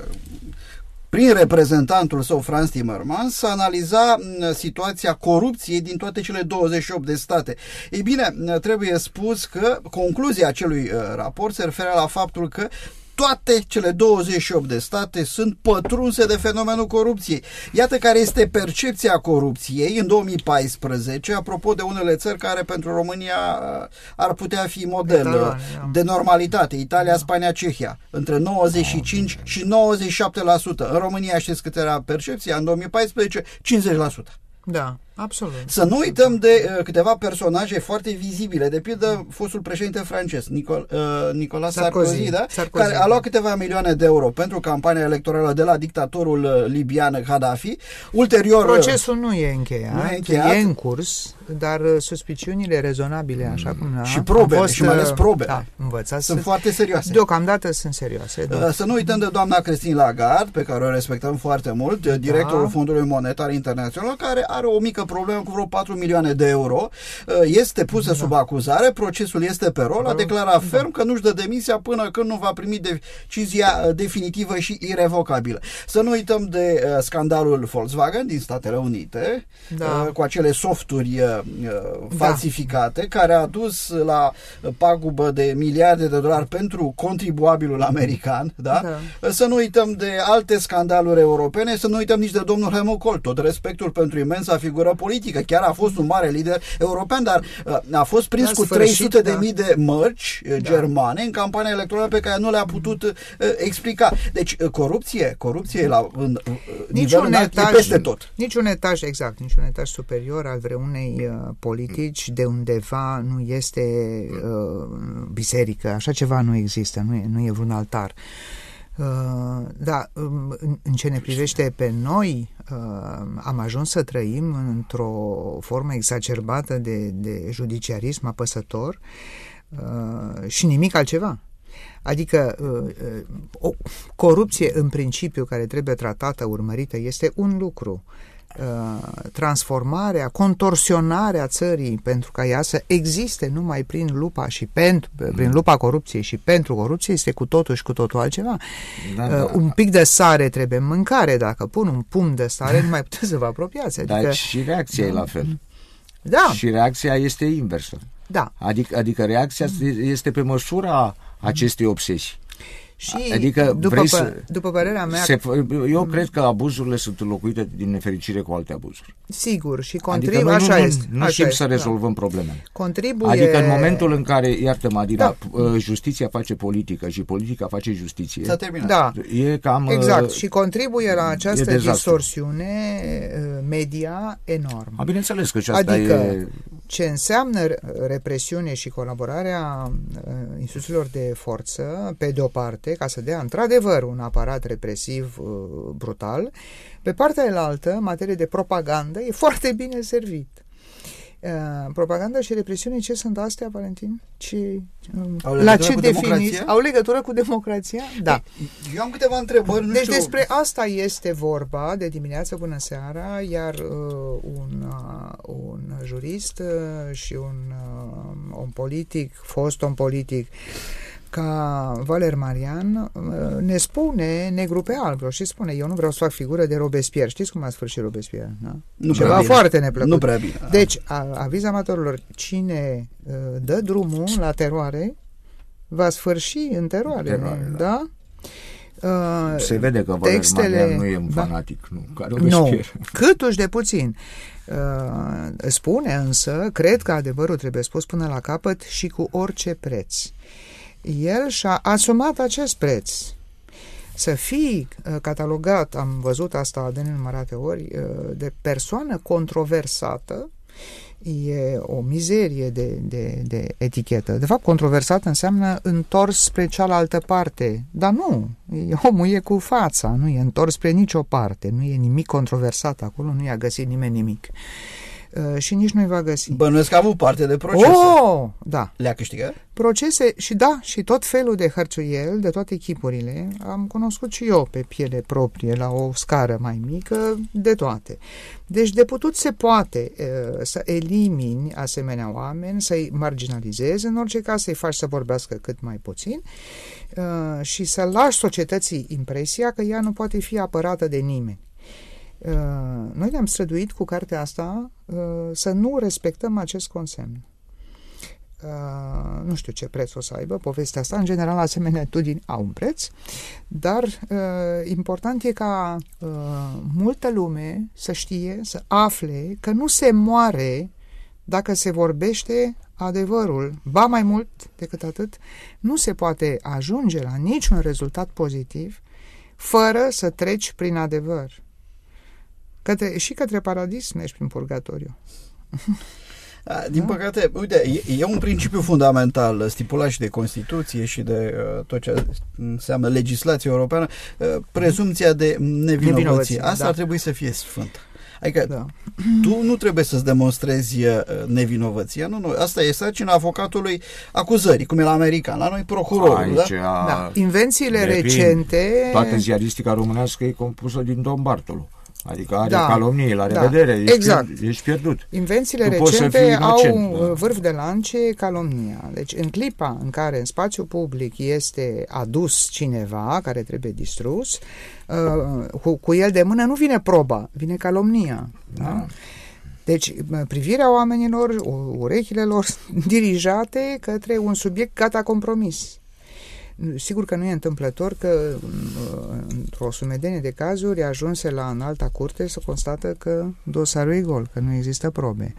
prin reprezentantul său Frans Timmermans analiza situația corupției din toate cele 28 de state. Ei bine, trebuie spus că concluzia acelui raport se referă la faptul că toate cele 28 de state sunt pătrunse de fenomenul corupției. Iată care este percepția corupției în 2014, apropo de unele țări care pentru România ar putea fi model de normalitate. Italia, Spania, Cehia. Între 95 și 97%. În România știți cât era percepția? În 2014, 50%. Da, absolut. Să nu uităm de câteva personaje foarte vizibile, de pildă fostul președinte francez, Nicolas Sarkozy, da? Care a luat câteva milioane de euro pentru campania electorală de la dictatorul libian Gaddafi. Ulterior, procesul nu e încheiat, nu e încheiat. E în curs, dar suspiciunile rezonabile, așa cum și probele, și mai ales probele, învățați, sunt foarte serioase. Deocamdată sunt serioase. Da. Să nu uităm de doamna Christine Lagarde, pe care o respectăm foarte mult, directorul Fondului Monetar Internațional, care are o mică problemă cu vreo 4 milioane de euro. Este pusă sub acuzare, procesul este pe rol, a declarat ferm că nu-și dă demisia până când nu va primi decizia definitivă și irevocabilă. Să nu uităm de scandalul Volkswagen din Statele Unite, cu acele softuri falsificate, care a dus la pagubă de miliarde de dolari pentru contribuabilul american. Da? Să nu uităm de alte scandaluri europene, să nu uităm nici de domnul Helmut Kohl, tot respectul pentru imensa figură politică. Chiar a fost un mare lider european, dar a fost prins cu 300.000 de mărci germane în campania electorală pe care nu le-a putut explica. Deci corupție în nivelul înalt e peste tot. Niciun etaj superior al vreunei politici de undeva nu este biserică. Așa ceva nu există, nu e vreun altar. Da, în ce ne privește pe noi, am ajuns să trăim într-o formă exacerbată de judiciarism apăsător și nimic altceva. Adică o corupție în principiu care trebuie tratată, urmărită, este un lucru. Transformarea, contorsionarea țării pentru ca ea să existe numai prin lupa și prin lupa corupției și pentru corupție este cu totul și cu totul altceva. Un pic de sare trebuie în mâncare, dacă pun un pumn de sare nu mai puteți să vă apropiați. Adică, dar și reacția e la fel. Da. Și reacția este inversă. Da. Adică reacția este pe măsura acestei obsesii. Și adică după părerea mea... Eu cred că abuzurile sunt înlocuite din nefericire cu alte abuzuri. Sigur, și adică așa este. Nu știm să rezolvăm problemele. Contribuie... Adică în momentul în care, iartă-mă, Adina, justiția face politică și politica face justiție... S-a terminat. Da. E cam... Exact. Și contribuie la această distorsiune media enormă. Bineînțeles că și asta adică, ce înseamnă represiune și colaborarea instituțiilor de forță, pe de o parte, ca să dea într-adevăr un aparat represiv brutal, pe partea elaltă, în materie de propagandă, e foarte bine servit. Propaganda și represiune, ce sunt astea, Valentin? La ce definiți? Au legătură cu democrația? Da. Eu am câteva întrebări. Deci despre asta este vorba de dimineață până seara, iar un jurist și un politic, fost un politic, ca Valer Marian ne spune negru pe alb și spune, eu nu vreau să fac figură de Robespierre. Știți cum a sfârșit Robespierre? Da? Ceva foarte neplăcut. Nu prea bine. Deci, aviz amatorilor, cine dă drumul la teroare va sfârși în teroare. Da? Se vede că Valer Marian nu e un fanatic, nu, câtuși de puțin. Spune însă, cred că adevărul trebuie spus până la capăt și cu orice preț. El și-a asumat acest preț. Să fii catalogat, am văzut asta de nenumărate ori, de persoană controversată, E o mizerie de etichetă. De fapt, controversat înseamnă întors spre cealaltă parte. Dar nu, omul e cu fața, nu e întors spre nicio parte, nu e nimic controversat acolo, nu i-a găsit nimeni nimic. Și nici nu-i va găsi. Bănuiesc că a avut parte de procese. Da. Le-a câștigat? Procese și tot felul de hărțuieli de toate chipurile. Am cunoscut și eu pe piele proprie, la o scară mai mică, de toate. Deci de putut se poate să elimini asemenea oameni, să-i marginalizezi, în orice caz să-i faci să vorbească cât mai puțin și să lași societății impresia că ea nu poate fi apărată de nimeni. Noi ne-am străduit cu cartea asta să nu respectăm acest consemn. Nu știu ce preț o să aibă povestea asta, în general asemenea atitudini au un preț, dar important e ca multă lume să știe, să afle că nu se moare dacă se vorbește adevărul. Ba mai mult decât atât, nu se poate ajunge la niciun rezultat pozitiv fără să treci prin adevăr. Și către paradis mergi prin purgatoriu. Din păcate, uite, e un principiu fundamental stipulat și de Constituție și de tot ce înseamnă legislație europeană, prezumția de nevinovăție. Asta ar trebui să fie sfântă. Adică tu nu trebuie să-ți demonstrezi nevinovăția, nu. Asta e sarcina avocatului acuzării, cum e la american, la noi procurorul. Aici, da? Invențiile recente... Toată ziaristica românească e compusă din Don Bartolu. Adică are calomnie, la revedere, ești pierdut. Invențiile recente au vârf de lance calomnia. Deci în clipa în care în spațiu public este adus cineva care trebuie distrus, cu el de mână nu vine proba, vine calomnia. Da? Deci privirea oamenilor, urechile lor dirijate către un subiect gata compromis. Sigur că nu e întâmplător că într-o sumedenie de cazuri ajunse la înalta curte să constată că dosarul e gol, că nu există probe.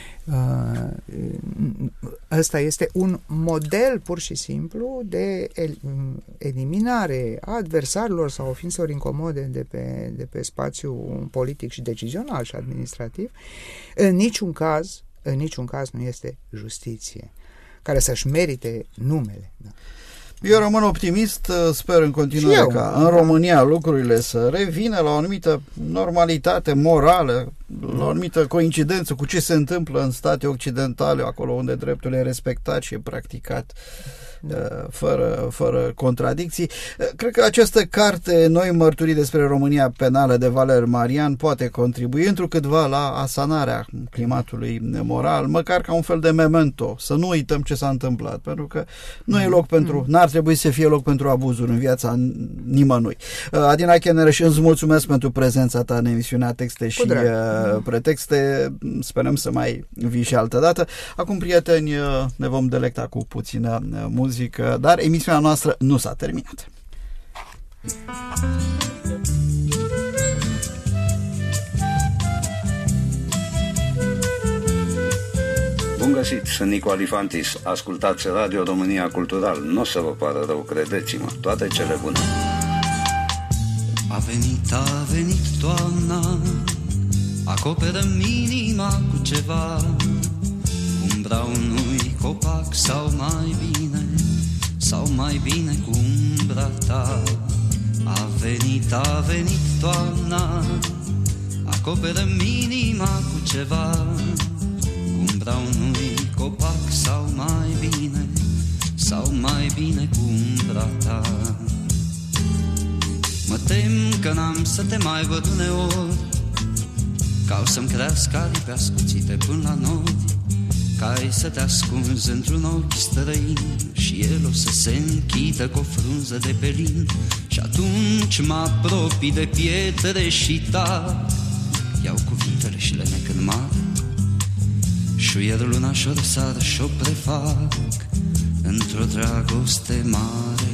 Ăsta este un model pur și simplu de eliminare a adversarilor sau ofințelor incomode de pe spațiul politic și decizional și administrativ. În niciun caz nu este justiție care să-și merite numele. Da. Eu rămân optimist, sper în continuare ca în România lucrurile să revină la o anumită normalitate morală, la o anumită coincidență cu ce se întâmplă în state occidentale, acolo unde dreptul e respectat și e practicat fără contradicții. Cred că această carte, Noi mărturii despre România penală, de Valer Marian, poate contribui întrucâtva la asanarea climatului moral, măcar ca un fel de memento, să nu uităm ce s-a întâmplat, pentru că nu e loc n-ar trebui să fie loc pentru abuzuri în viața nimănui. Adina Chenerăș, îți mulțumesc pentru prezența ta în emisiunea Texte și Pretexte. Sperăm să mai vii și altă dată. Acum, prieteni, ne vom delecta cu puțină muzică, dar emisiunea noastră nu s-a terminat. Bun găsit, sunt Nico Alifantis. Ascultați Radio România Cultural. Nu o să vă pară rău, credeți-mă. Toate cele bune. A venit toamna, acoperă-mi inima cu ceva, umbra unui copac sau mai bine cu umbra ta. A venit toamna, acoperă-mi inima cu ceva, umbra unui copac sau mai bine cu umbra ta. Mă tem că n-am să te mai văd uneori, ca o să-mi crească aripi ascuțite până la nori, ca ai să te ascunzi într-un ochi străin și el o să se închidă cu o frunză de pelin. Și atunci mă apropii de pietre și tac, iau cuvintele și le nec în mar, șuier luna și-o răsar și-o prefac într-o dragoste mare.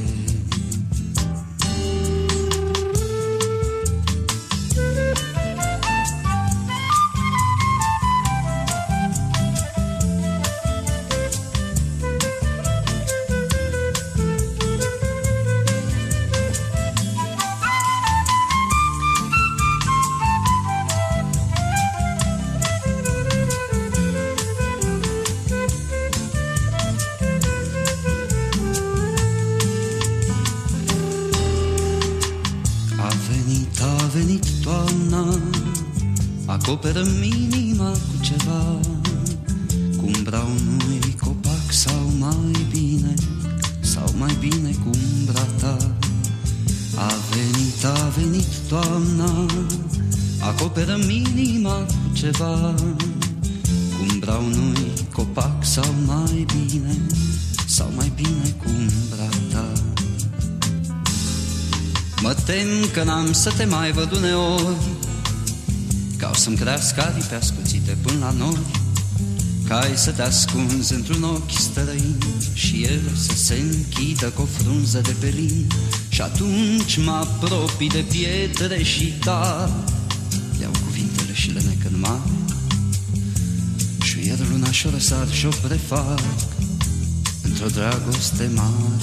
acoperă-mi inima cu ceva, cu umbra unui copac sau mai bine cu umbra ta. A venit toamna, acoperă-mi inima cu ceva, cu umbra unui copac sau mai bine cu umbra ta. Mă tem că n-am să te mai văd uneori, ca o să-mi crească aripi ascuțite până la nori, ca ai să te ascunzi într-un ochi străin și el să se închidă cu o frunză de pelin. Și atunci mă apropii de pietre și tare, iau cuvintele și le nec în mare, șuier luna și-o răsar și-o prefac într-o dragoste mare.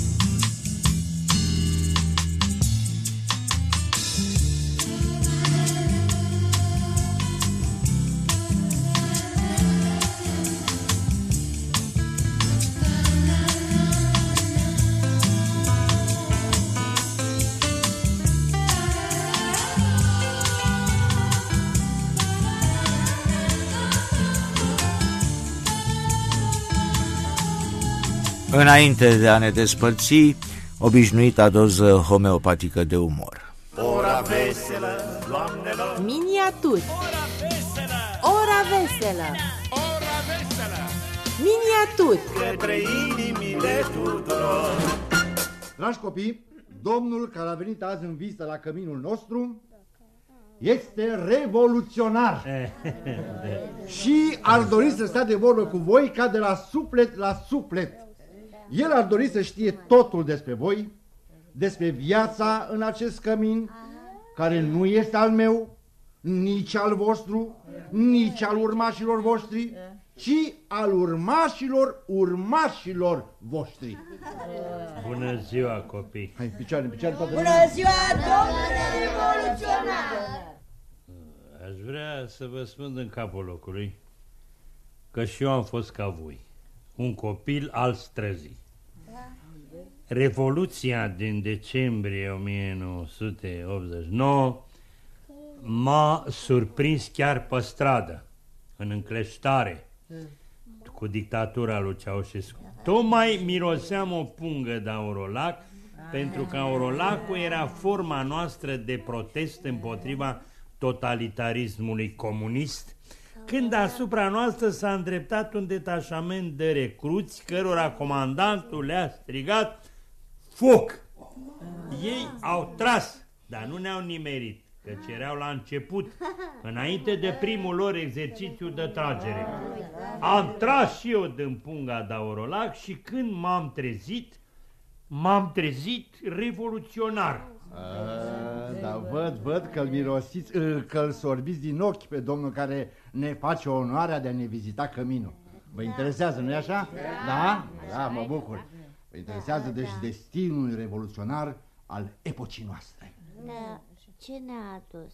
Înainte de a ne despărți, obișnuita doză homeopatică de umor. Ora veselă, doamnelor! Miniaturi. Ora veselă! Ora veselă. Miniaturi. Către inimile tuturor! Dragi copii, domnul care a venit azi în vizită la căminul nostru este revoluționar și ar dori să stea de vorbă cu voi ca de la suflet la suflet. El ar dori să știe totul despre voi, despre viața în acest cămin, care nu este al meu, nici al vostru, nici al urmașilor voștri, ci al urmașilor voștri. Bună ziua, copii! Hai, picioare, toată lumea. Bună ziua, domnule revoluționar! Aș vrea să vă spun în capul locului că și eu am fost ca voi, un copil al străzii. Revoluția din decembrie 1989 m-a surprins chiar pe stradă, în încleștare, cu dictatura lui Ceaușescu. Tocmai miroseam o pungă de aurolac, pentru că aurolacul era forma noastră de protest împotriva totalitarismului comunist, când asupra noastră s-a îndreptat un detașament de recruți, cărora comandantul le-a strigat foc. Ei au tras, dar nu ne-au nimerit, căci erau la început, înainte de primul lor exercițiu de tragere. Am tras și eu din punga de aurolac și când m-am trezit revoluționar. Da, văd că-l mirosiți, că-l sorbiți din ochi pe domnul care ne face onoarea de a ne vizita căminul. Vă interesează, nu-i așa? Da? Da, mă bucur. Vă interesează deci destinul revoluționar al epocii noastre. Da, ce ne-a adus?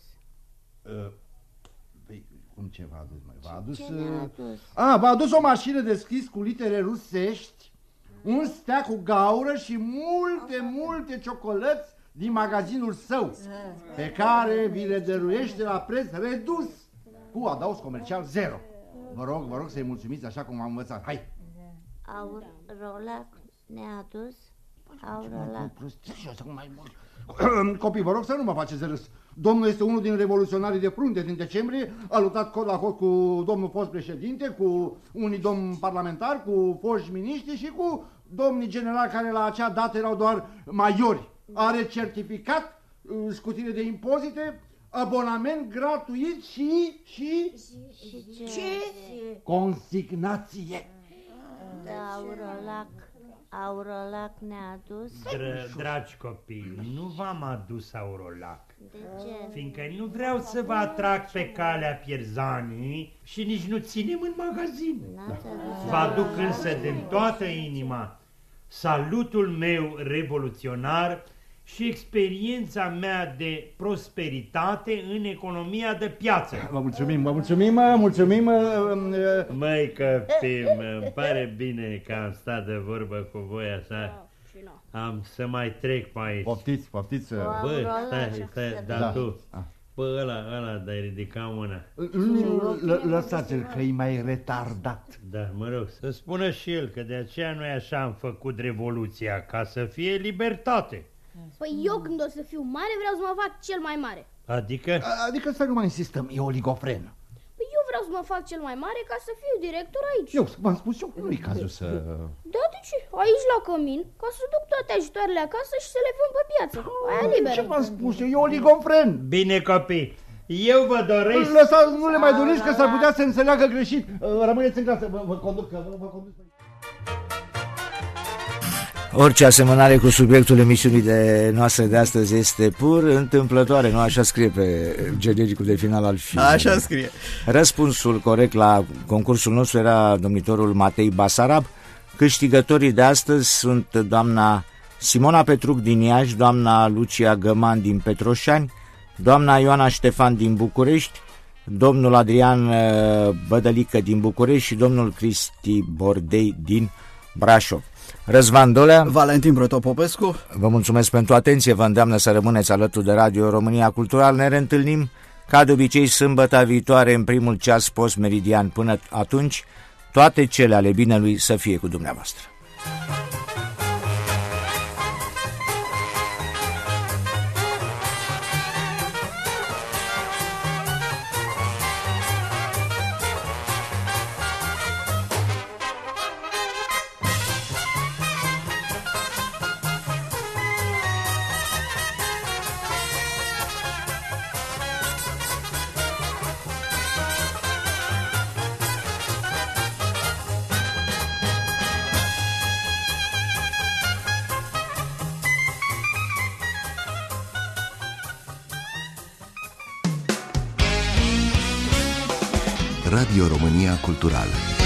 Cum ce v-a adus, mai? V-a adus... Ce ne-a adus? V-a adus o mașină de scris cu litere rusești, un steag cu gaură și multe ciocolăți din magazinul său, pe care vi le dăruiește la preț redus, cu adaos comercial 0. Vă rog să-i mulțumiți așa cum am învățat. Hai! Aurolac ne-a adus? Aurolac. Copii, vă rog să nu mă faceți râs. Domnul este unul din revoluționarii de frunte din decembrie, a luptat cot la cot cu domnul fost președinte, cu unii domni parlamentari, cu foști miniștri și cu domnii generali care la acea dată erau doar maiori. Are certificat, scutire de impozite, abonament gratuit și consignație. Da, Aurolac ne-a adus? Dragi copii, nu v-am adus aurolac. De ce? Fiindcă nu vreau să vă atrag pe calea pierzanii și nici nu ținem în magazin. Vă aduc însă din toată inima salutul meu revoluționar și experiența mea de prosperitate în economia de piață. Vă mulțumim. Măi copii, îmi pare bine că am stat de vorbă cu voi așa. Am să mai trec pe aici. Poftiți. Bă, stai, dar tu, Bă, ăla, de-ai ridica mâna. Lăsați-l că e mai retardat. Da, mă rog, să spună și el că de aceea noi așa am făcut revoluția, ca să fie libertate. Păi eu când o să fiu mare vreau să mă fac cel mai mare. Adică? Adică să nu mai insistăm, e oligofren. Păi eu vreau să mă fac cel mai mare ca să fiu director aici. Eu v-am spus eu, nu-i cazul să... Da, de ce? Aici la cămin, ca să duc toate ajutoarele acasă și să le vând pe piață. Aia liberă. Ce v-am spus eu? E oligofren. Bine, copii, eu vă doresc... Lăsați, nu le mai doriți că s-ar putea să înțeleagă greșit. Rămâneți în clasă, vă conduc. Orice asemănare cu subiectul emisiunii noastre de astăzi este pur întâmplătoare, nu așa scrie pe genericul de final al filmului. Așa scrie. Răspunsul corect la concursul nostru era domnitorul Matei Basarab. Câștigătorii de astăzi sunt doamna Simona Petruc din Iași, doamna Lucia Găman din Petroșani, doamna Ioana Ștefan din București, domnul Adrian Bădălică din București și domnul Cristi Bordei din Brașov. Răzvan Dolea, Valentin Protopopescu. Vă mulțumesc pentru atenție, vă îndeamnă să rămâneți alături de Radio România Cultural. Ne reîntâlnim ca de obicei sâmbătă viitoare în primul ceas post-meridian. Până atunci, toate cele ale binelui să fie cu dumneavoastră. Radio România Cultural.